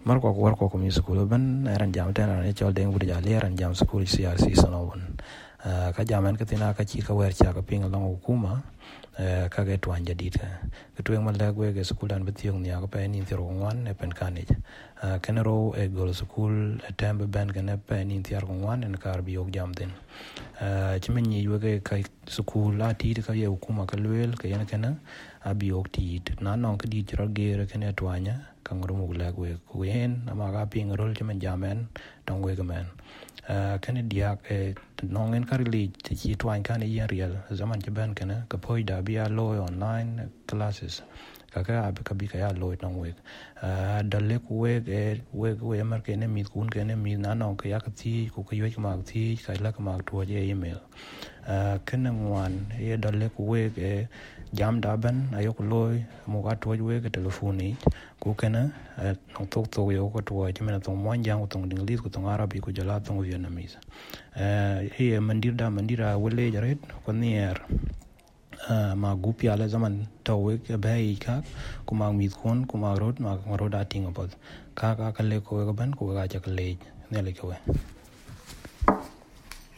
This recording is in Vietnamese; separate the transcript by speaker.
Speaker 1: Marco mi school ban eran jam ten ran chol deng budi ja leran jam school CRC sonon ka jamen katina ka chi ka wer cha ka ping long hukuma ka ge twan jadit ka twen mal la gwe ge school dan betiong nya ka pe ni tiro ngwan e pen kanich kenero e gol school tembe ban ke ne pe ni tiar ngwan en kar bi ok jam den chimen ni yuge ka school la ti ka ye hukuma ka lwel ka yen kana abi ok ti na non ka di jro ge re kene twanya kangro mugla gwe kuen ama ga ping rol chimen jamen dong we gamen kan dia nongen karili chi twan kan ya real zaman jaban kana ka poida bia loy online classes kaka ab ka bi ka ya loy nong we dalle ku we mar ke ne mit kun ke ne mi na nong ka ya ka ti ku ka yo ma ti ka la ka ma to je email kan ngwan ye dalle ku we jam daban ayok loy mo ga to we ke telefoni ku kana nong to yo ko to je mena tong mon jang tong dinglis ku tong arabi ku jala tong vietnamese he mandira wele jaret ko nier ma gupi ala zaman tawe ke bai ka kuma mit kon kuma rod ma roda tinga pod ka le ko ban ko ga ja le ne le ko